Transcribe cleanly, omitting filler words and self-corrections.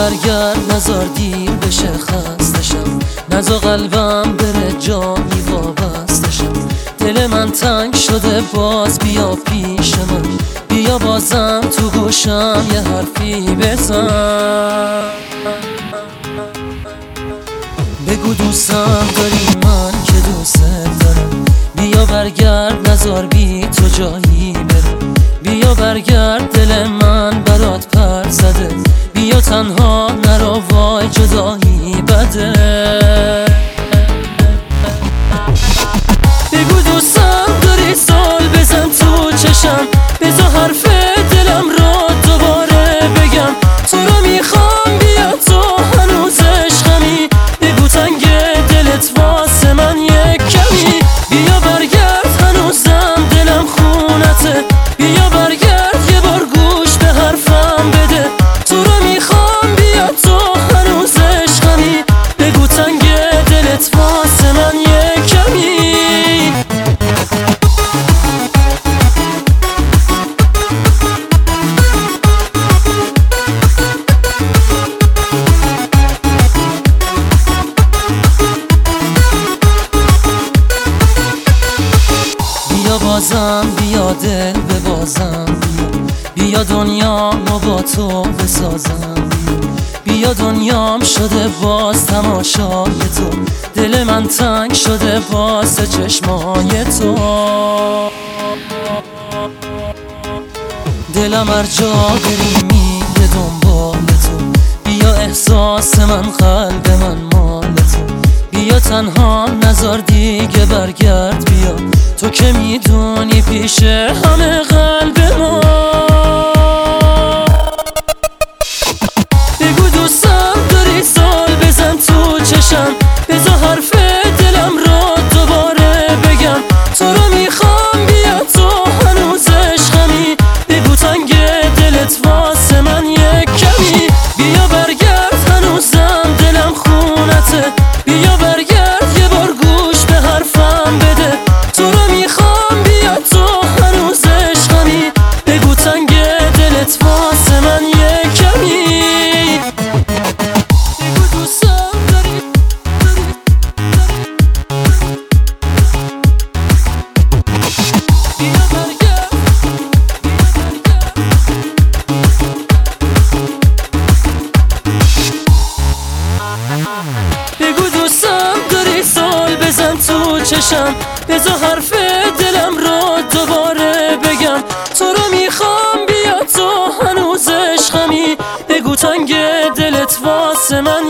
برگرد نزار دیر بشه خستشم، نزا قلبم بره جایی وابستشم. دل من تنگ شده باز بیا پیش من، بیا بازم تو گوشم یه حرفی بزن. بگو دوستم داری من که دوست دارم، بیا برگرد نزار بی تو جایی برم. بیا برگرد دل من برات پر زده، بیا تنها نرو وای جدایی بده. بگو دوستم داری سال بزن تو چشم، بذار حرف دلم رو دوباره بگم. تو رو میخوام بیا تو هنوز عشقمی، بگو تنگ دلت واسه من یک کمی. بیا برگرد هنوزم دلم خونته، بیا برگرد یه بار گوش به حرفم بده. تو رو میخوام بیا تو هنوز عشقمی، بگو تنگ دلت واسه من یک کمی. بیا بازم بیا دل ببازم، بیا دنیامو با تو بسازم. بیا دنیام شده باز تماشای تو، دل من تنگ شده باز چشمای تو. دلم هر جا بری میره دنبال تو، بیا احساس من قلب من مال تو. بیا تنها نزار دیگه برگرد بیا، تو که میدونی پیش همه قلب ما. بگو دوستم داری سال بزن تو چشم، بذار حرف دلم رو دوباره بگم. تو رو میخوام بیا تو هنوز عشقمی، بگو تنگ دلت واسه من یک کمی. بیا برگرد هنوزم دلم خونته، بیا برگرد یه بار گوش به حرفم بده. تو رو میخوام بیا تو هنوز عشقمی، بگو تنگ دلت واسه من یک کمی. بگو دوستم داری بیا برگرد. بگو دوستم داری سال بزن تو چشم، بذار حرف دلم رو دوباره بگم. تو رو میخوام بیا تو هنوز عشقمی، بگو تنگ دلت واسه من